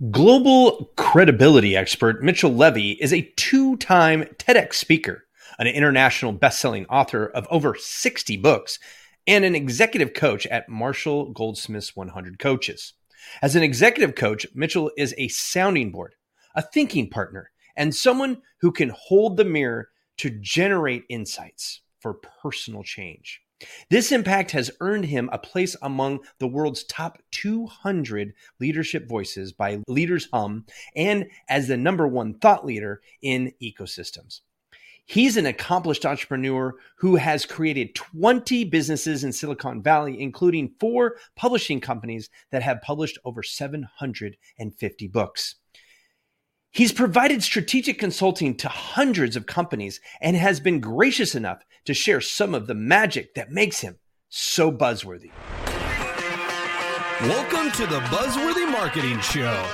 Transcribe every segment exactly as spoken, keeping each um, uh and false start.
Global credibility expert Mitchell Levy is a two-time TEDx speaker, an international best-selling author of over sixty books, and an executive coach at Marshall Goldsmith's one hundred Coaches. As an executive coach, Mitchell is a sounding board, a thinking partner, and someone who can hold the mirror to generate insights for personal change. This impact has earned him a place among the world's top two hundred leadership voices by Leaders Hum and as the number one thought leader in ecosystems. He's an accomplished entrepreneur who has created twenty businesses in Silicon Valley, including four publishing companies that have published over seven hundred fifty books. He's provided strategic consulting to hundreds of companies and has been gracious enough to share some of the magic that makes him so buzzworthy. Welcome to the Buzzworthy Marketing Show.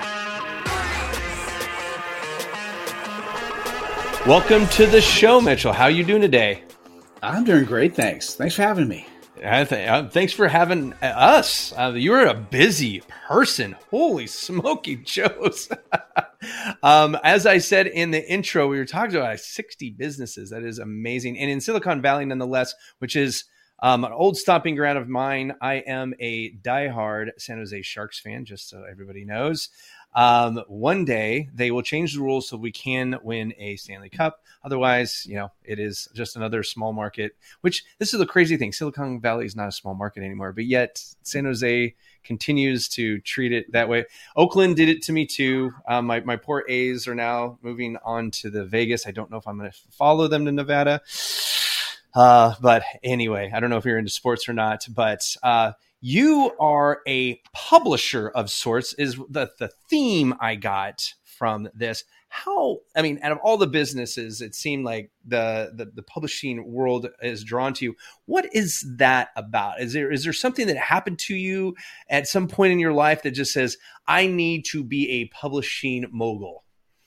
Welcome to the show, Mitchell. How are you doing today? I'm doing great, thanks. Thanks for having me. I th- uh, thanks for having us. Uh, you're a busy person. Holy smoky Joes. um, as I said in the intro, we were talking about sixty businesses. That is amazing. And in Silicon Valley, nonetheless, which is um, an old stomping ground of mine, I am a diehard San Jose Sharks fan, just so everybody knows. Um, one day they will change the rules so we can win a Stanley Cup. Otherwise, you know, it is just another small market, which this is the crazy thing. Silicon Valley is not a small market anymore, but yet San Jose continues to treat it that way. Oakland did it to me too. Um, my, my poor A's are now moving on to the Vegas. I don't know if I'm going to follow them to Nevada. Uh, but anyway, I don't know if you're into sports or not, but, uh, you are a publisher of sorts is the, the theme I got from this. How, I mean, out of all the businesses, it seemed like the, the, the publishing world is drawn to you. What is that about? Is there, is there something that happened to you at some point in your life that just says, I need to be a publishing mogul?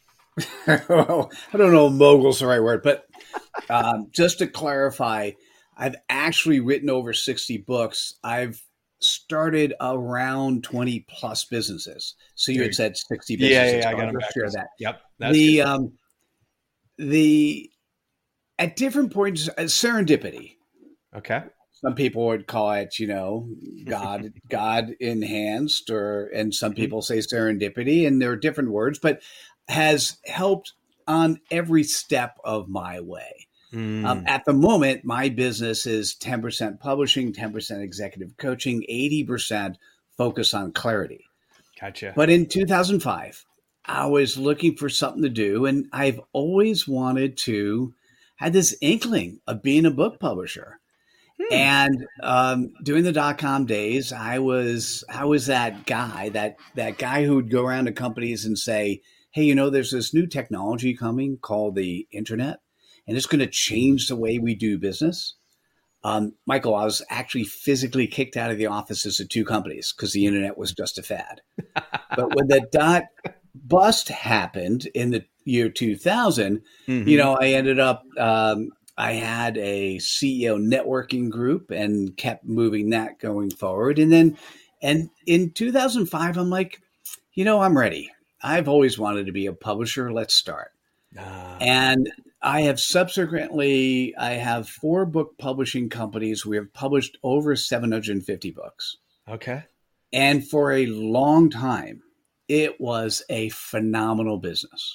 Well, I don't know if mogul's the right word, but um, just to clarify, I've actually written over sixty books. I've started around twenty plus businesses. So you had said sixty businesses. Yeah, yeah, I got to share that. Yep. That's the, good. um, the, at different points, uh, serendipity. Okay. Some people would call it, you know, God, God enhanced, or, and some people say serendipity, and there are different words, but has helped on every step of my way. Mm. Um, at the moment, my business is ten percent publishing, ten percent executive coaching, eighty percent focus on clarity. Gotcha. But in two thousand five, I was looking for something to do, and I've always wanted to, had this inkling of being a book publisher. Hmm. And um, during the dot-com days, I was I was that guy, that that guy who would go around to companies and say, hey, you know, there's this new technology coming called the internet, and it's going to change the way we do business. Um, Michael, I was actually physically kicked out of the offices of two companies because the internet was just a fad. But when the dot bust happened in the year two thousand, mm-hmm. you know, I ended up, um, I had a C E O networking group and kept moving that going forward. And then, and in two thousand five, I'm like, you know, I'm ready. I've always wanted to be a publisher. Let's start. Uh. And I have subsequently, I have four book publishing companies. We have published over seven hundred fifty books. Okay. And for a long time, it was a phenomenal business.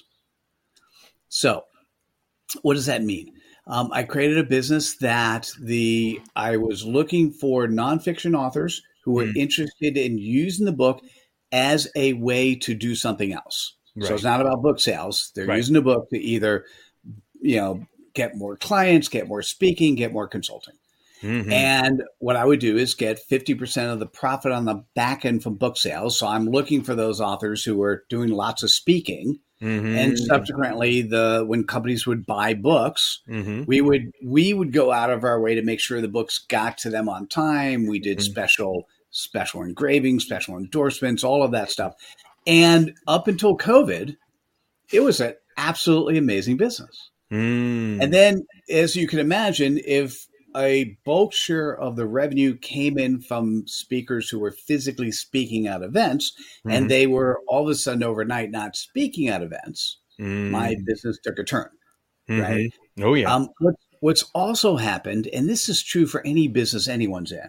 So what does that mean? Um, I created a business that the I was looking for nonfiction authors who were mm. interested in using the book as a way to do something else. Right. So it's not about book sales. They're right. using the book to either, you know, get more clients, get more speaking, get more consulting. Mm-hmm. And what I would do is get fifty percent of the profit on the back end from book sales. So I'm looking for those authors who are doing lots of speaking. Mm-hmm. And subsequently, the when companies would buy books, mm-hmm. we would we would go out of our way to make sure the books got to them on time. We did mm-hmm. special special engravings, special endorsements, all of that stuff. And up until COVID, it was an absolutely amazing business. Mm. And then, as you can imagine, if a bulk share of the revenue came in from speakers who were physically speaking at events, mm-hmm. and they were all of a sudden overnight not speaking at events. Mm. My business took a turn, mm-hmm. right? Oh, yeah. Um, what, what's also happened, and this is true for any business anyone's in,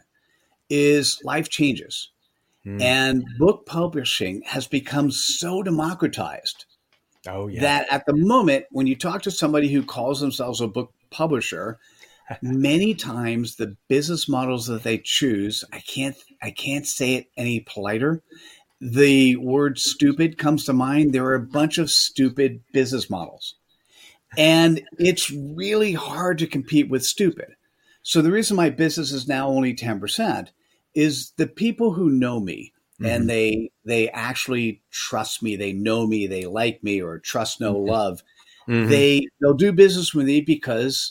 is life changes. Mm. And book publishing has become so democratized oh, yeah. that at the moment, when you talk to somebody who calls themselves a book publisher, many times the business models that they choose, I can't, I can't say it any politer. The word stupid comes to mind. There are a bunch of stupid business models, and it's really hard to compete with stupid. So the reason my business is now only ten percent is the people who know me, mm-hmm. and they, they actually trust me. They know me, they like me, or trust, know, mm-hmm. love. Mm-hmm. They, they'll do business with me because,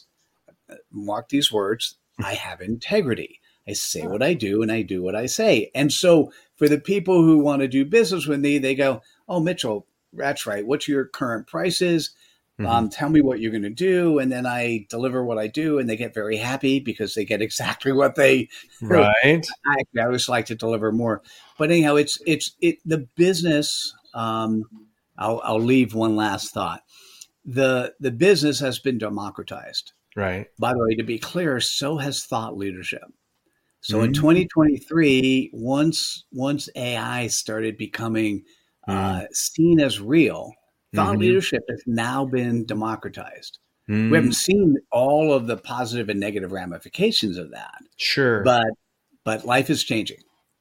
mark these words, I have integrity. I say what I do and I do what I say. And so for the people who want to do business with me, they go, oh, Mitchell, that's right. What's your current prices? Mm-hmm. Um, tell me what you're going to do. And then I deliver what I do, and they get very happy because they get exactly what they, right. I, I always like to deliver more, but anyhow, it's, it's, it, the business. Um, I'll, I'll leave one last thought. The, the business has been democratized. Right. By the way, to be clear, so has thought leadership. So mm-hmm. in twenty twenty-three, once once A I started becoming mm-hmm. uh, seen as real, thought mm-hmm. leadership has now been democratized. Mm-hmm. We haven't seen all of the positive and negative ramifications of that. Sure, but but life is changing.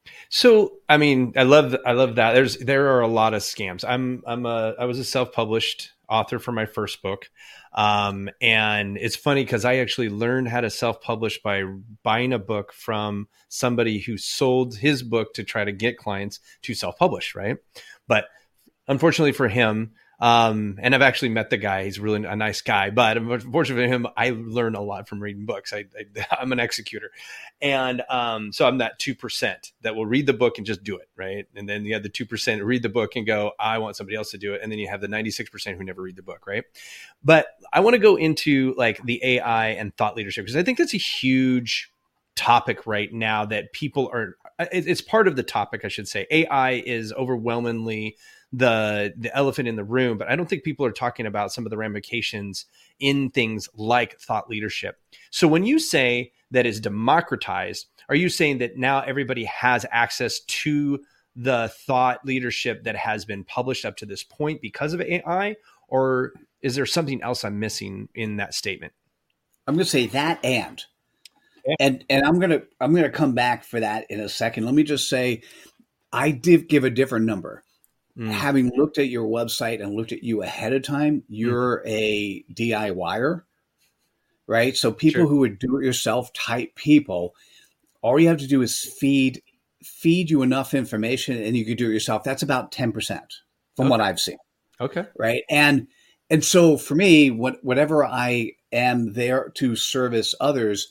So, I mean, I love I love that. There's there are a lot of scams. I'm I'm a I was a self-published author for my first book. Um, and it's funny because I actually learned how to self-publish by buying a book from somebody who sold his book to try to get clients to self-publish. Right. But unfortunately for him, um, and I've actually met the guy, he's really a nice guy, but unfortunately for him, I learn a lot from reading books. I, I I'm an executor. And, um, so I'm that two percent that will read the book and just do it. Right. And then you have the two percent read the book and go, I want somebody else to do it. And then you have the ninety-six percent who never read the book. Right. But I want to go into like the A I and thought leadership, because I think that's a huge topic right now that people are, it's part of the topic, I should say. A I is overwhelmingly the the elephant in the room, but I don't think people are talking about some of the ramifications in things like thought leadership. So when you say that is democratized, are you saying that now everybody has access to the thought leadership that has been published up to this point because of A I, or is there something else I'm missing in that statement? I'm going to say that and, yeah. and, and I'm going to, I'm going to come back for that in a second. Let me just say, I did give a different number. Mm. Having looked at your website and looked at you ahead of time, you're mm. a DIYer, right? So people sure. who are do-it-yourself type people, all you have to do is feed feed you enough information and you can do it yourself. That's about ten percent from okay. what I've seen. Okay. Right. And and so for me, what whatever I am there to service others,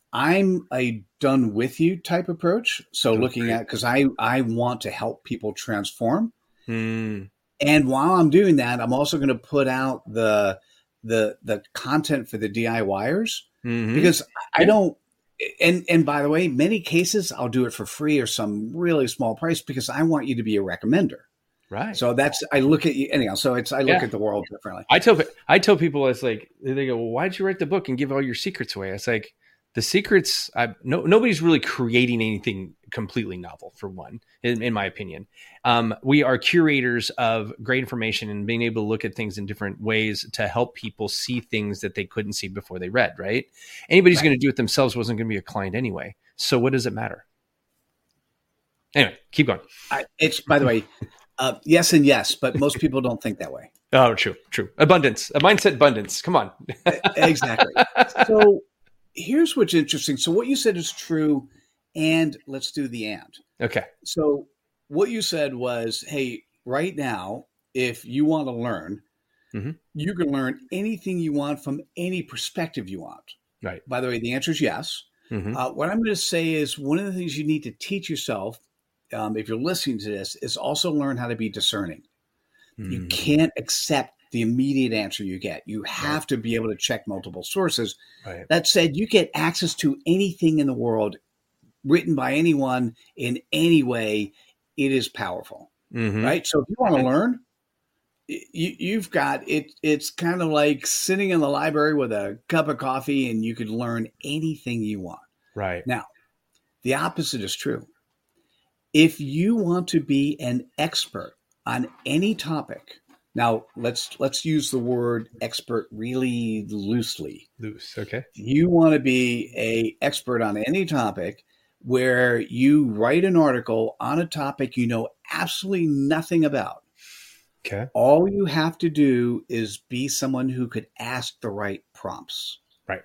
I'm a done with you type approach. So okay. looking at, because I, I want to help people transform. Hmm. And while I'm doing that, I'm also going to put out the the the content for the DIYers mm-hmm. because I don't. And and by the way, many cases I'll do it for free or some really small price because I want you to be a recommender. Right. So that's I look at you anyhow. So it's I look yeah. at the world differently. I tell I tell people it's like they go, well, why'd you write the book and give all your secrets away? It's like the secrets. I no nobody's really creating anything completely novel. For one, in, in my opinion, um, we are curators of great information and being able to look at things in different ways to help people see things that they couldn't see before they read. Right. Anybody's right. going to do it themselves wasn't going to be a client anyway. So what does it matter? Anyway, keep going. I, it's by the way. Uh, yes and yes, but most people don't think that way. Oh, true, true. Abundance, a mindset abundance. Come on. Exactly. So here's what's interesting. So what you said is true, and let's do the and. Okay. So what you said was, hey, right now, if you want to learn, mm-hmm. you can learn anything you want from any perspective you want. Right. By the way, the answer is yes. Mm-hmm. Uh, what I'm going to say is one of the things you need to teach yourself Um, if you're listening to this, is also learn how to be discerning. Mm. You can't accept the immediate answer you get. You have right. to be able to check multiple sources. Right. That said, you get access to anything in the world written by anyone in any way. It is powerful, mm-hmm. right? So if you want to learn, you, you've got it. It's kind of like sitting in the library with a cup of coffee, and you could learn anything you want. Right. Now, the opposite is true. If you want to be an expert on any topic, now let's let's use the word expert really loosely. Loose, okay. You want to be an expert on any topic where you write an article on a topic you know absolutely nothing about. Okay. All you have to do is be someone who could ask the right prompts. Right.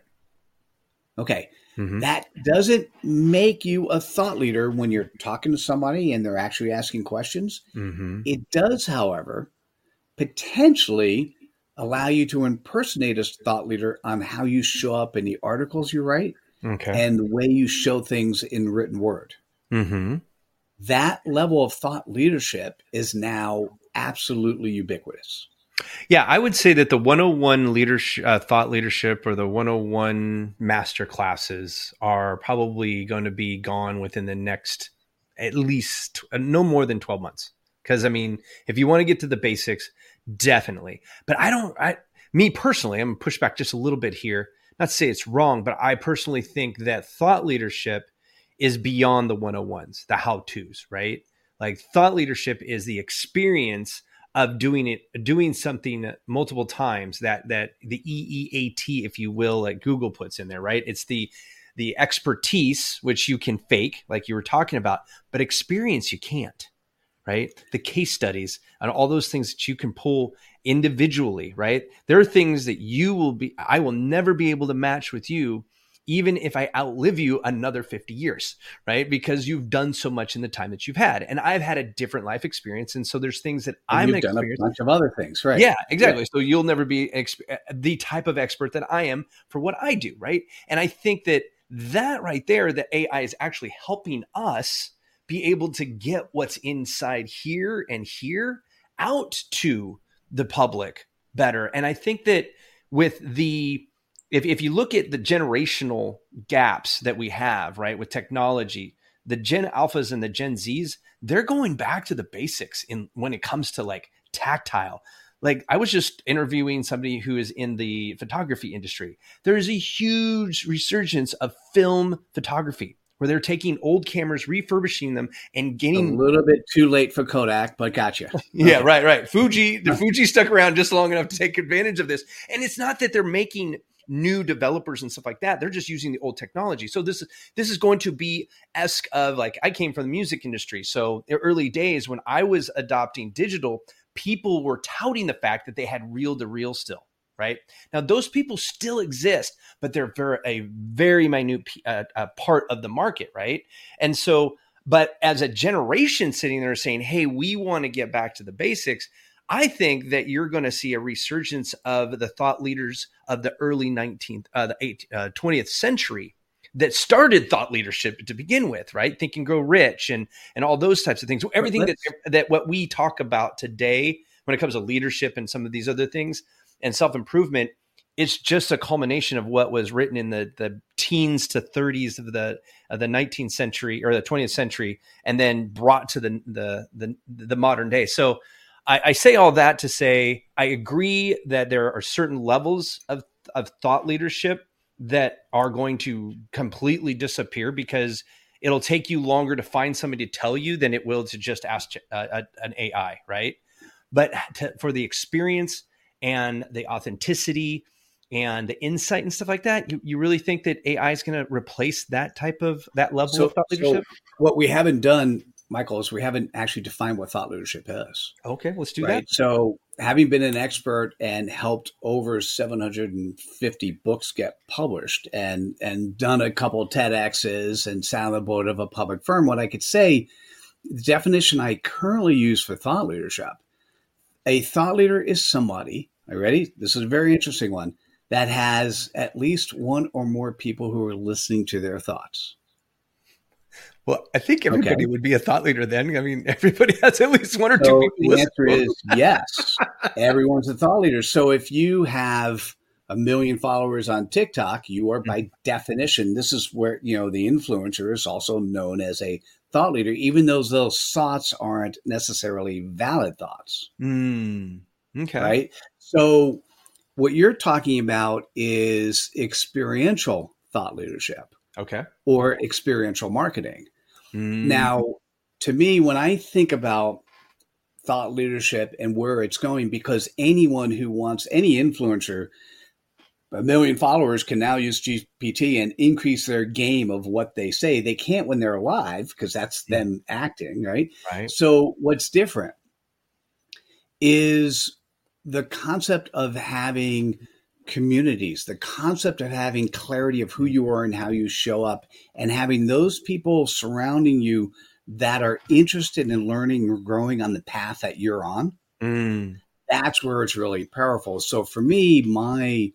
Okay. Mm-hmm. That doesn't make you a thought leader when you're talking to somebody and they're actually asking questions. Mm-hmm. It does, however, potentially allow you to impersonate a thought leader on how you show up in the articles you write. Okay. And the way you show things in written word. Mm-hmm. That level of thought leadership is now absolutely ubiquitous. Yeah, I would say that the one oh one leadership, uh, thought leadership or the one oh one master classes are probably going to be gone within the next at least uh, no more than twelve months. Because, I mean, if you want to get to the basics, definitely. But I don't, I, me personally, I'm going to push back just a little bit here. Not to say it's wrong, but I personally think that thought leadership is beyond the one oh ones, the how-tos, right? Like thought leadership is the experience of doing it, doing something multiple times, that that the E E A T, if you will, like Google puts in there, right? It's the the expertise, which you can fake, like you were talking about, but experience you can't, right? The case studies and all those things that you can pull individually, right? There are things that you will be, I will never be able to match with you, even if I outlive you another fifty years, right? Because you've done so much in the time that you've had. And I've had a different life experience. And so there's things that and I'm you've done a bunch of other things, right? Yeah, exactly. Yeah. So you'll never be exp- the type of expert that I am for what I do, right? And I think that that right there, that A I is actually helping us be able to get what's inside here and here out to the public better. And I think that with the, if, if you look at the generational gaps that we have, right, with technology, the Gen Alphas and the Gen Zs, they're going back to the basics in when it comes to like tactile. Like I was just interviewing somebody who is in the photography industry. There is a huge resurgence of film photography, where they're taking old cameras, refurbishing them, and getting a little bit too late for Kodak, but gotcha. Yeah, okay. right, right. Fuji, the Fuji stuck around just long enough to take advantage of this. And it's not that they're making new developers and stuff like that. They're just using the old technology. So this, this is going to be esque of like, I came from the music industry. So the early days when I was adopting digital, people were touting the fact that they had reel to reel still. Right now, those people still exist, but they're very, a very minute uh, uh, part of the market. Right. And so, but as a generation sitting there saying, hey, we want to get back to the basics, I think that you're going to see a resurgence of the thought leaders of the early nineteenth, uh, the eighth, uh, twentieth century that started thought leadership to begin with, right? Think and Grow Rich and, and all those types of things. Everything that, that what we talk about today, when it comes to leadership and some of these other things, and self-improvement, it's just a culmination of what was written in the, the teens to thirties of the of the nineteenth century or the twentieth century, and then brought to the the the, the modern day. So I, I say all that to say I agree that there are certain levels of, of thought leadership that are going to completely disappear because it'll take you longer to find somebody to tell you than it will to just ask uh, a, an A I, right? But to, for the experience and the authenticity and the insight and stuff like that, you, you really think that A I is going to replace that type of, that level so, of thought leadership? So what we haven't done, Michael, is we haven't actually defined what thought leadership is. Okay, let's do right? that. So having been an expert and helped over seven hundred fifty books get published and, and done a couple of TEDx's and sat on the board of a public firm, what I could say, the definition I currently use for thought leadership, a thought leader is somebody, are you ready? This is a very interesting one, that has at least one or more people who are listening to their thoughts. Well, I think everybody Okay. would be a thought leader then. I mean, everybody has at least one or two So people. the listen answer to them. is yes. Everyone's a thought leader. So if you have a million followers on TikTok, you are by definition, this is where, you know, the influencer is also known as a thought leader, even though those thoughts aren't necessarily valid thoughts. Mm, okay. Right. So what you're talking about is experiential thought leadership Okay. or experiential marketing. Mm, Now, to me, when I think about thought leadership and where it's going, because anyone who wants, any influencer, a million followers can now use G P T and increase their game of what they say. They can't when they're alive because that's them acting, right? right. So what's different is the concept of having communities, the concept of having clarity of who you are and how you show up, and having those people surrounding you that are interested in learning or growing on the path that you're on. Mm, That's where it's really powerful. So for me, my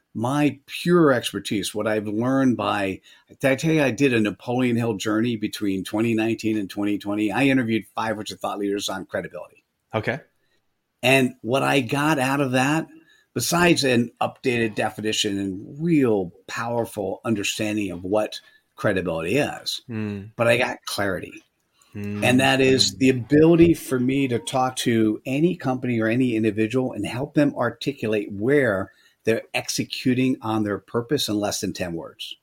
my pure expertise, what I've learned by, did I tell you I did a Napoleon Hill journey between twenty nineteen and twenty twenty? I interviewed five hundred thought leaders on credibility. okay. And what I got out of that, besides an updated definition and real powerful understanding of what credibility is, Mm, but I got clarity. mm, And that is the ability for me to talk to any company or any individual and help them articulate where they're executing on their purpose in less than ten words.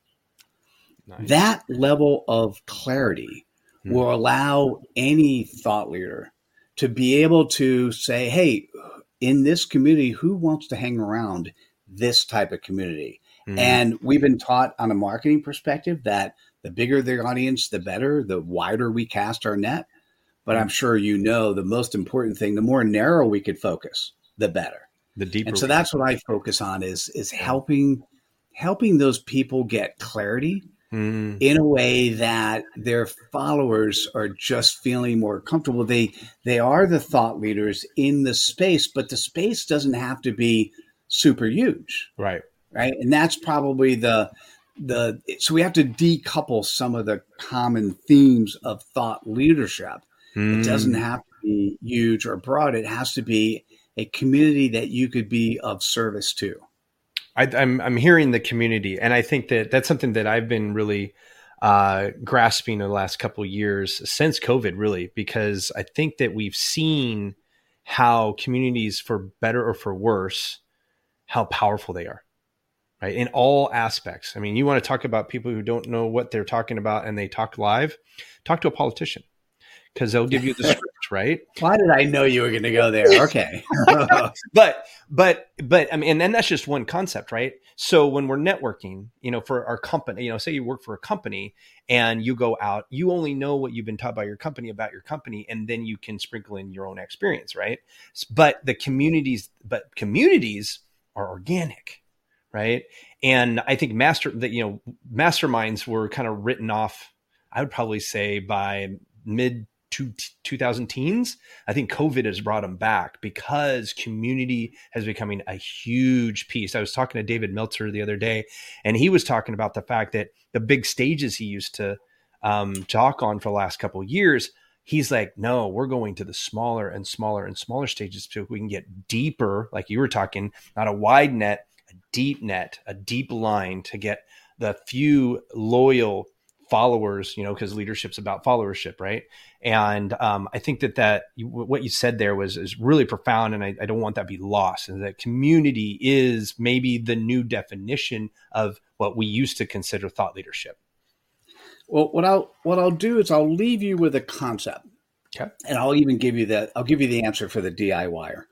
nice. That level of clarity Hmm. will allow any thought leader to be able to say, hey, in this community, who wants to hang around this type of community? Mm, And we've been taught on a marketing perspective that the bigger the audience, the better, the wider we cast our net. But I'm sure you know the most important thing, the more narrow we could focus, the better. the deeper. And so we- that's what I focus on is, is helping helping those people get clarity Mm, in a way that their followers are just feeling more comfortable. They they are the thought leaders in the space, but the space doesn't have to be super huge, right. right? And that's probably the the so we have to decouple some of the common themes of thought leadership. Mm, It doesn't have to be huge or broad. It has to be a community that you could be of service to. I, I'm I'm hearing the community, and I think that that's something that I've been really uh, grasping in the last couple of years since COVID, really, because I think that we've seen how communities, for better or for worse, how powerful they are, right? In all aspects. I mean, you want to talk about people who don't know what they're talking about and they talk live, talk to a politician because they'll give you the script, right? Why did I know you were going to go there? Okay. but but but I mean, and then that's just one concept, right? So when we're networking, you know, for our company, you know, say you work for a company and you go out, you only know what you've been taught by your company about your company, and then you can sprinkle in your own experience, right? But the communities, but communities are organic, right? And I think master that you know masterminds were kind of written off, I would probably say by mid two, two thousand teens. I think COVID has brought them back because community has becoming a huge piece. I was talking to David Meltzer the other day, and he was talking about the fact that the big stages he used to um, talk on for the last couple of years, he's like, no, we're going to the smaller and smaller and smaller stages so we can get deeper, like you were talking, not a wide net, a deep net, a deep line to get the few loyal followers, you know, because leadership's about followership, right? And um, I think that that what you said there was is really profound, and I, I don't want that to be lost. And that community is maybe the new definition of what we used to consider thought leadership. Well, what I'll what I'll do is I'll leave you with a concept, Okay. and I'll even give you that. I'll give you the answer for the DIYer.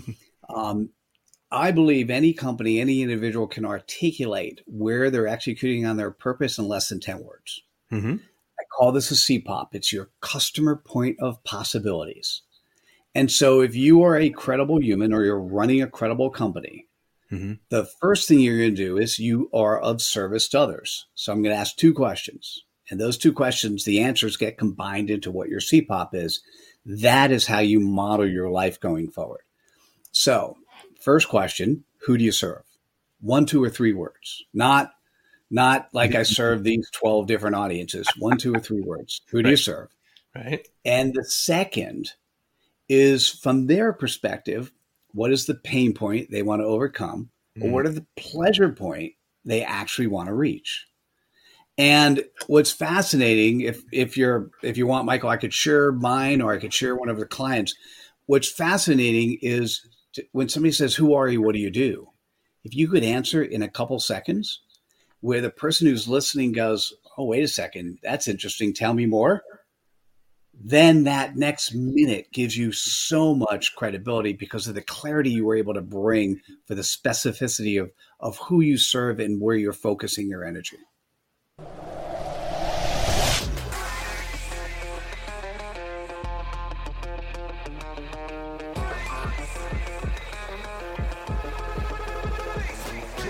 um, I believe any company, any individual can articulate where they're executing on their purpose in less than ten words. Mm-hmm. I call this a C POP. It's your customer point of possibilities. And so if you are a credible human or you're running a credible company, Mm-hmm. the first thing you're going to do is you are of service to others. So I'm going to ask two questions. And those two questions, the answers get combined into what your C POP is. That is how you model your life going forward. So first question, who do you serve? One, two, or three words. Not Not like I serve these twelve different audiences, one, two, or three words. Who do Right. you serve? Right. And the second is from their perspective, what is the pain point they want to overcome? Mm. Or what are the pleasure point they actually want to reach? And what's fascinating, if if you're if you want, Michael, I could share mine or I could share one of the clients. What's fascinating is to, when somebody says, "Who are you? What do you do?" If you could answer in a couple seconds, where the person who's listening goes, "Oh, wait a second, that's interesting. Tell me more." Then that next minute gives you so much credibility because of the clarity you were able to bring for the specificity of, of who you serve and where you're focusing your energy.